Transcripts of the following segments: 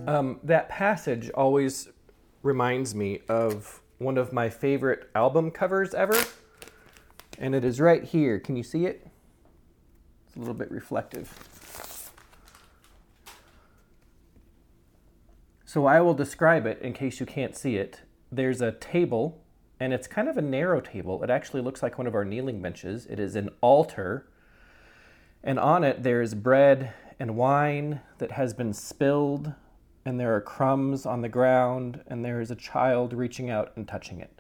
That passage always reminds me of one of my favorite album covers ever, and it is right here. Can you see it? It's a little bit reflective. So I will describe it in case you can't see it. There's a table, and it's kind of a narrow table. It actually looks like one of our kneeling benches. It is an altar, and on it there is bread and wine that has been spilled, and there are crumbs on the ground, and there is a child reaching out and touching it.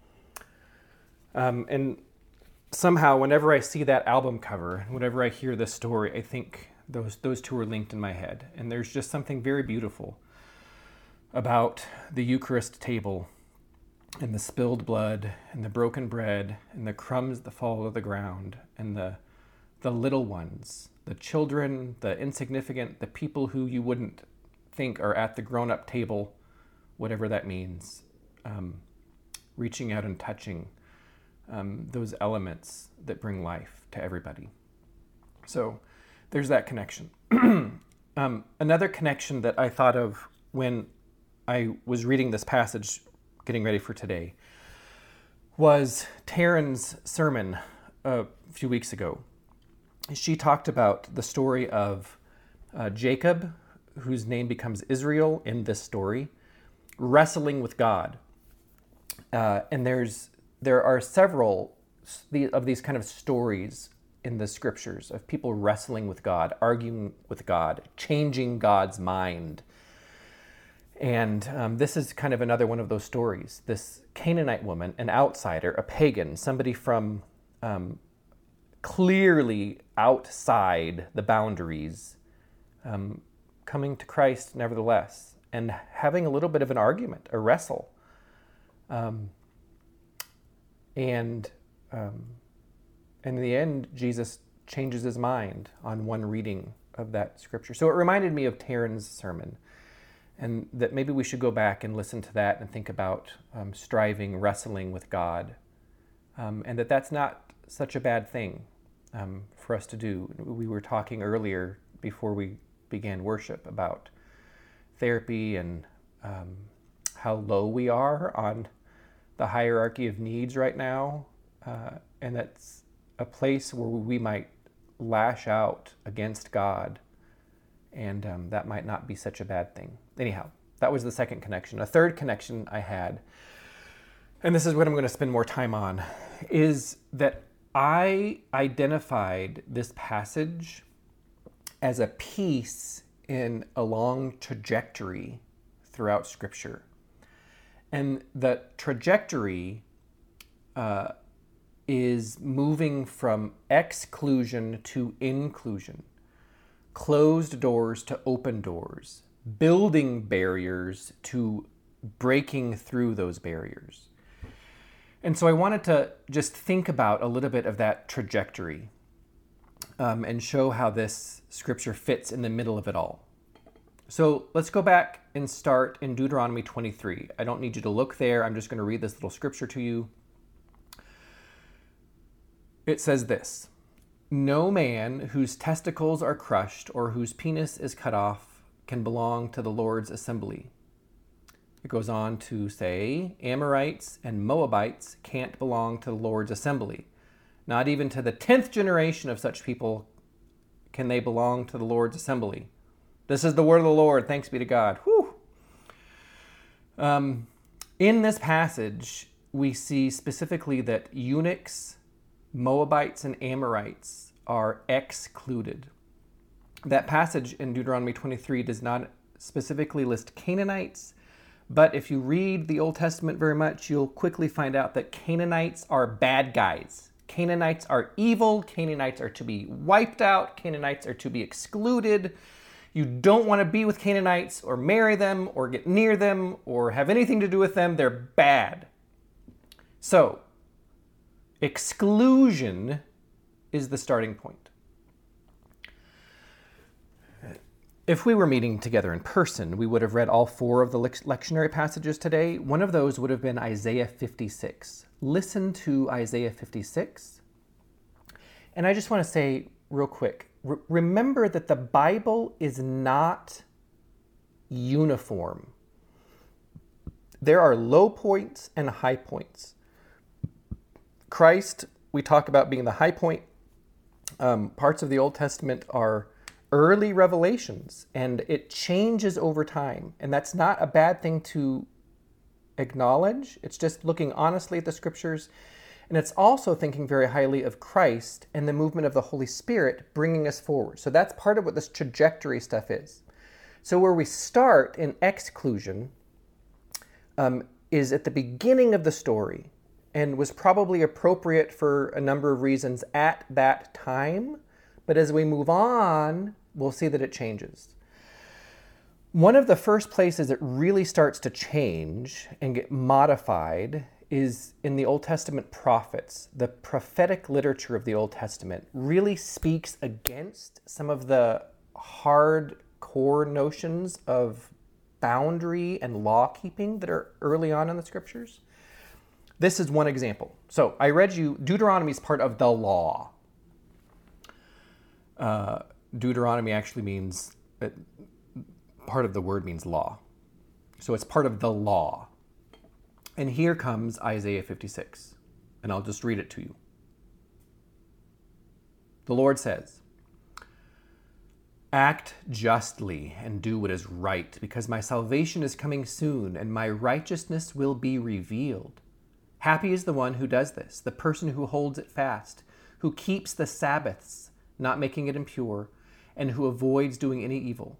And somehow, whenever I see that album cover, whenever I hear this story, I think those two are linked in my head. And there's just something very beautiful about the Eucharist table and the spilled blood and the broken bread and the crumbs that fall to the ground and the little ones, the children, the insignificant, the people who you wouldn't think are at the grown-up table, whatever that means, reaching out and touching those elements that bring life to everybody. So there's that connection. Another connection that I thought of when I was reading this passage, getting ready for today, was Taryn's sermon a few weeks ago. She talked about the story of Jacob, whose name becomes Israel in this story, wrestling with God. And there are several of these kind of stories in the scriptures of people wrestling with God, arguing with God, changing God's mind. And this is kind of another one of those stories. This Canaanite woman, an outsider, a pagan, somebody from clearly outside the boundaries, coming to Christ nevertheless, and having a little bit of an argument, a wrestle. And in the end, Jesus changes his mind on one reading of that scripture. So it reminded me of Taryn's sermon, and that maybe we should go back and listen to that and think about striving, wrestling with God, and that's not such a bad thing for us to do. We were talking earlier before we began worship about therapy and how low we are on the hierarchy of needs right now, and that's a place where we might lash out against God, and that might not be such a bad thing. Anyhow, that was the second connection. A third connection I had, and this is what I'm going to spend more time on, is that I identified this passage as a piece in a long trajectory throughout Scripture. And the trajectory is moving from exclusion to inclusion, closed doors to open doors, building barriers to breaking through those barriers. And so I wanted to just think about a little bit of that trajectory and show how this scripture fits in the middle of it all. So let's go back and start in Deuteronomy 23. I don't need you to look there. I'm just going to read this little scripture to you. It says this: "No man whose testicles are crushed or whose penis is cut off can belong to the Lord's assembly." It goes on to say, Amorites and Moabites can't belong to the Lord's assembly. Not even to the 10th generation of such people can they belong to the Lord's assembly. This is the word of the Lord. Thanks be to God. Whew. In this passage, we see specifically that eunuchs, Moabites, and Amorites are excluded. That passage in Deuteronomy 23 does not specifically list Canaanites, but if you read the Old Testament very much, you'll quickly find out that Canaanites are bad guys. Canaanites are evil. Canaanites are to be wiped out. Canaanites are to be excluded. You don't want to be with Canaanites or marry them or get near them or have anything to do with them. They're bad. So, exclusion is the starting point. If we were meeting together in person, we would have read all 4 of the lectionary passages today. One of those would have been Isaiah 56. Listen to Isaiah 56. And I just want to say real quick, remember that the Bible is not uniform. There are low points and high points. Christ, we talk about being the high point. Parts of the Old Testament are early revelations, and it changes over time. And that's not a bad thing to acknowledge. It's just looking honestly at the scriptures. And it's also thinking very highly of Christ and the movement of the Holy Spirit bringing us forward. So that's part of what this trajectory stuff is. So where we start in exclusion is at the beginning of the story and was probably appropriate for a number of reasons at that time. But as we move on, we'll see that it changes. One of the first places it really starts to change and get modified is in the Old Testament prophets. The prophetic literature of the Old Testament really speaks against some of the hardcore notions of boundary and law keeping that are early on in the scriptures. This is one example. So I read you, Deuteronomy is part of the law. Deuteronomy actually means, part of the word means law. So it's part of the law. And here comes Isaiah 56, and I'll just read it to you. The Lord says, "Act justly and do what is right, because my salvation is coming soon, and my righteousness will be revealed. Happy is the one who does this, the person who holds it fast, who keeps the Sabbaths, not making it impure, and who avoids doing any evil.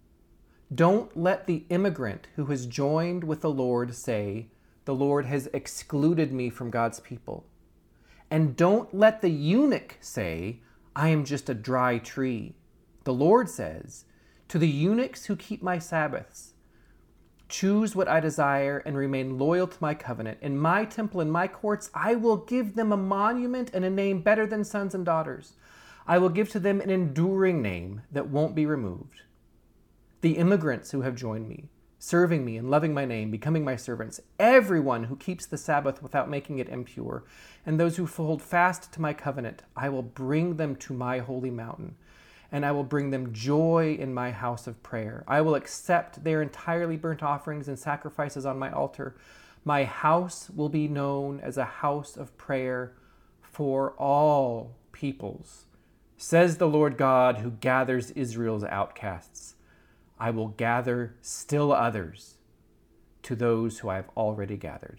Don't let the immigrant who has joined with the Lord say, 'The Lord has excluded me from God's people.' And don't let the eunuch say, 'I am just a dry tree.' The Lord says, 'To the eunuchs who keep my Sabbaths, choose what I desire and remain loyal to my covenant. In my temple and my courts, I will give them a monument and a name better than sons and daughters. I will give to them an enduring name that won't be removed. The immigrants who have joined me, serving me and loving my name, becoming my servants, everyone who keeps the Sabbath without making it impure, and those who hold fast to my covenant, I will bring them to my holy mountain, and I will bring them joy in my house of prayer. I will accept their entirely burnt offerings and sacrifices on my altar. My house will be known as a house of prayer for all peoples, says the Lord God who gathers Israel's outcasts. I will gather still others to those who I have already gathered."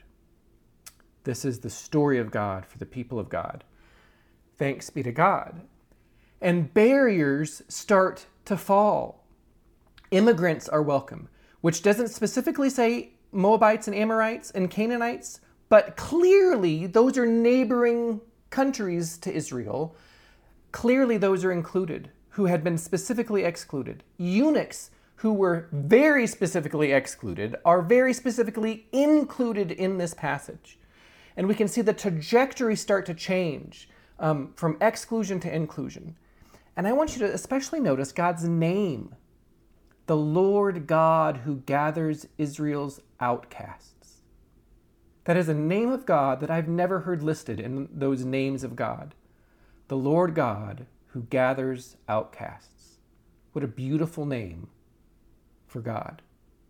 This is the story of God for the people of God. Thanks be to God. And barriers start to fall. Immigrants are welcome, which doesn't specifically say Moabites and Amorites and Canaanites, but clearly those are neighboring countries to Israel. Clearly those are included, who had been specifically excluded. Eunuchs, who were very specifically excluded, are very specifically included in this passage. And we can see the trajectory start to change from exclusion to inclusion. And I want you to especially notice God's name, the Lord God who gathers Israel's outcasts. That is a name of God that I've never heard listed in those names of God. The Lord God who gathers outcasts. What a beautiful name for God.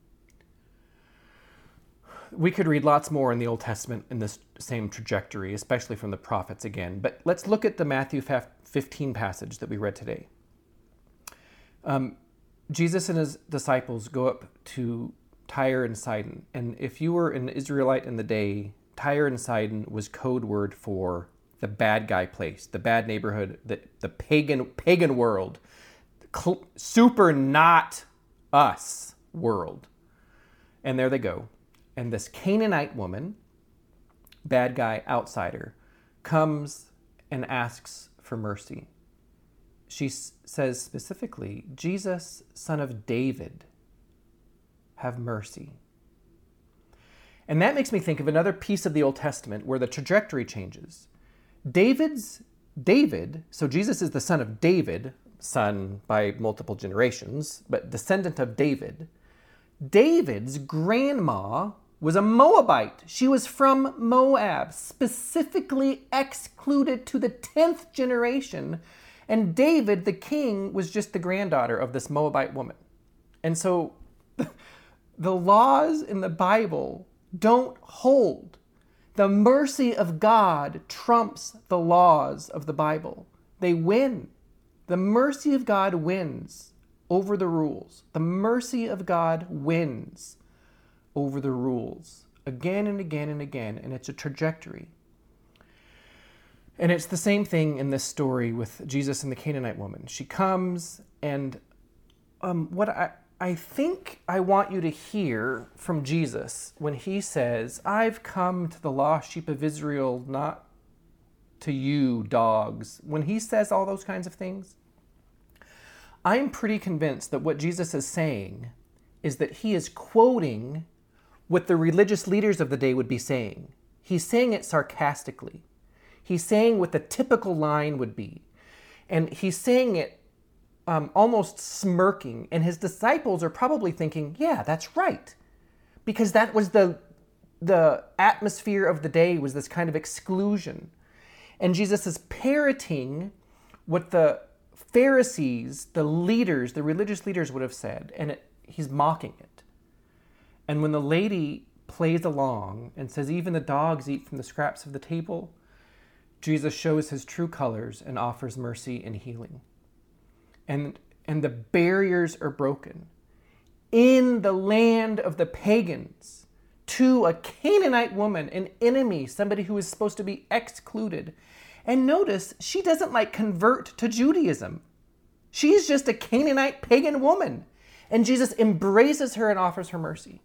We could read lots more in the Old Testament in this same trajectory, especially from the prophets again. But let's look at the Matthew 15 passage that we read today. Jesus and his disciples go up to Tyre and Sidon. And if you were an Israelite in the day, Tyre and Sidon was code word for the bad guy place, the bad neighborhood, the pagan world, super not us world. And there they go. And this Canaanite woman, bad guy, outsider, comes and asks for mercy. She says specifically, "Jesus, son of David, have mercy." And that makes me think of another piece of the Old Testament where the trajectory changes. David, so Jesus is the son of David, son by multiple generations, but descendant of David. David's grandma was a Moabite. She was from Moab, specifically excluded to the 10th generation. And David, the king, was just the granddaughter of this Moabite woman. And so The laws in the Bible don't hold. The mercy of God trumps the laws of the Bible. They win. The mercy of God wins over the rules. The mercy of God wins over the rules again and again and again, and it's a trajectory. And it's the same thing in this story with Jesus and the Canaanite woman. She comes, and what I think I want you to hear from Jesus when he says, I've come to the lost sheep of Israel, not to you, dogs. When he says all those kinds of things, I'm pretty convinced that what Jesus is saying is that he is quoting what the religious leaders of the day would be saying. He's saying it sarcastically. He's saying what the typical line would be. And he's saying it almost smirking. And his disciples are probably thinking, yeah, that's right. Because that was the atmosphere of the day, was this kind of exclusion. And Jesus is parroting what the Pharisees, the leaders, the religious leaders would have said. And he's mocking it. And when the lady plays along and says, even the dogs eat from the scraps of the table, Jesus shows his true colors and offers mercy and healing. And the barriers are broken. In the land of the pagans, to a Canaanite woman, an enemy, somebody who is supposed to be excluded. And notice, she doesn't convert to Judaism. She's just a Canaanite pagan woman. And Jesus embraces her and offers her mercy.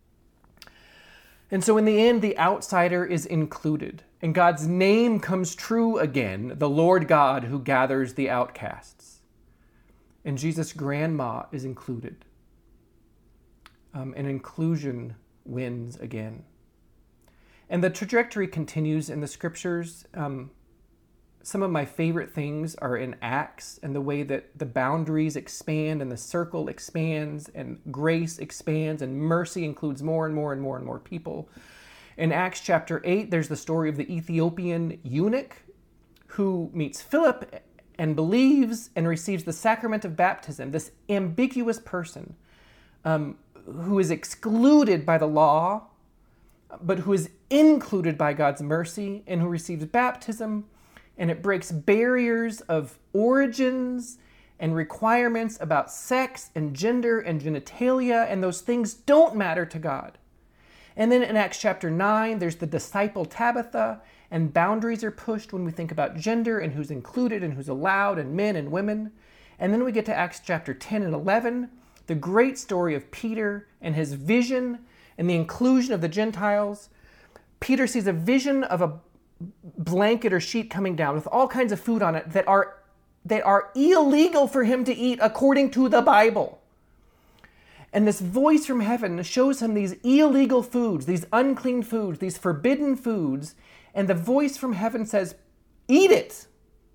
And so in the end, the outsider is included. And God's name comes true again, the Lord God who gathers the outcasts. And Jesus' grandma is included. And inclusion wins again. And the trajectory continues in the scriptures. Some of my favorite things are in Acts, and the way that the boundaries expand and the circle expands and grace expands and mercy includes more and more and more and more people. In Acts chapter 8, there's the story of the Ethiopian eunuch who meets Philip and believes and receives the sacrament of baptism, this ambiguous person who is excluded by the law, but who is included by God's mercy and who receives baptism. And it breaks barriers of origins and requirements about sex and gender and genitalia, and those things don't matter to God. And then in Acts chapter 9, there's the disciple Tabitha, and boundaries are pushed when we think about gender and who's included and who's allowed, and men and women. And then we get to Acts chapter 10 and 11, the great story of Peter and his vision and the inclusion of the Gentiles. Peter sees a vision of a blanket or sheet coming down with all kinds of food on it that are illegal for him to eat according to the Bible. And this voice from heaven shows him these illegal foods, these unclean foods, these forbidden foods, and the voice from heaven says, "Eat it."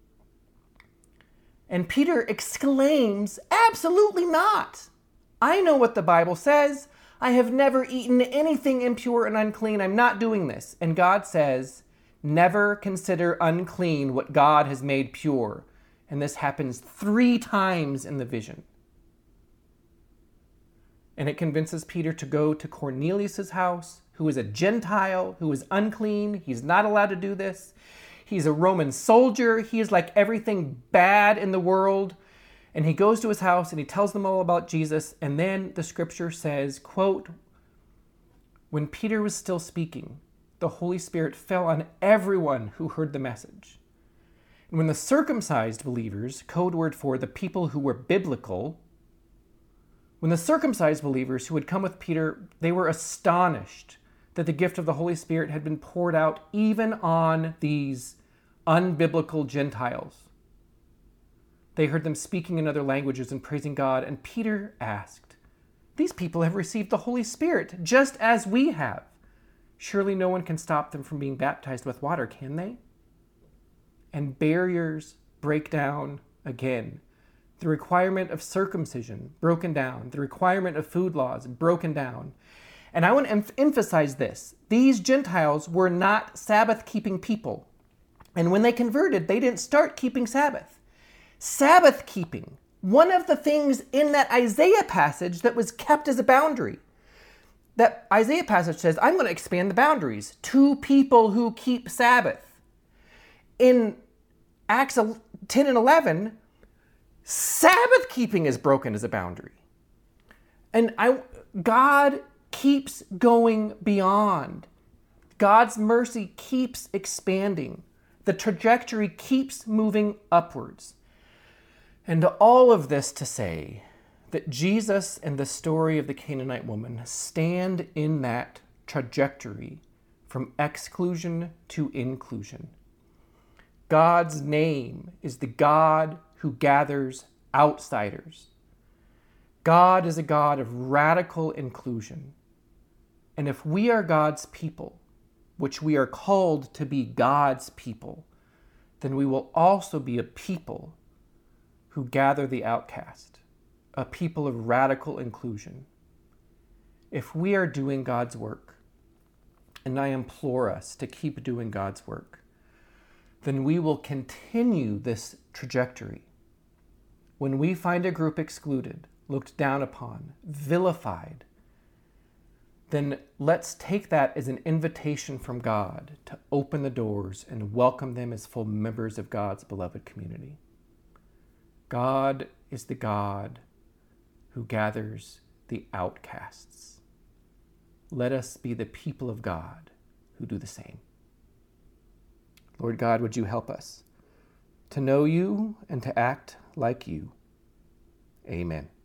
And Peter exclaims, "Absolutely not. I know what the Bible says. I have never eaten anything impure and unclean. I'm not doing this." And God says, "Never consider unclean what God has made pure." And this happens 3 times in the vision. And it convinces Peter to go to Cornelius' house, who is a Gentile, who is unclean. He's not allowed to do this. He's a Roman soldier. He is like everything bad in the world. And he goes to his house and he tells them all about Jesus. And then the scripture says, quote, "When Peter was still speaking, the Holy Spirit fell on everyone who heard the message. And when the circumcised believers, code word for the people who were biblical, when the circumcised believers who had come with Peter, they were astonished that the gift of the Holy Spirit had been poured out even on these unbiblical Gentiles. They heard them speaking in other languages and praising God. And Peter asked, 'These people have received the Holy Spirit just as we have. Surely no one can stop them from being baptized with water, can they?' And barriers break down again. The requirement of circumcision broken down. The requirement of food laws broken down. And I want to emphasize this. These Gentiles were not Sabbath-keeping people. And when they converted, they didn't start keeping Sabbath. Sabbath keeping, one of the things in that Isaiah passage that was kept as a boundary. that Isaiah passage says, I'm going to expand the boundaries to people who keep Sabbath. In Acts 10 and 11, Sabbath keeping is broken as a boundary. And God keeps going beyond. God's mercy keeps expanding. The trajectory keeps moving upwards. And all of this to say that Jesus and the story of the Canaanite woman stand in that trajectory from exclusion to inclusion. God's name is the God who gathers outsiders. God is a God of radical inclusion. And if we are God's people, which we are called to be God's people, then we will also be a people who gather the outcast, a people of radical inclusion. If we are doing God's work, and I implore us to keep doing God's work, then we will continue this trajectory. When we find a group excluded, looked down upon, vilified, then let's take that as an invitation from God to open the doors and welcome them as full members of God's beloved community. God is the God who gathers the outcasts. Let us be the people of God who do the same. Lord God, would you help us to know you and to act like you? Amen.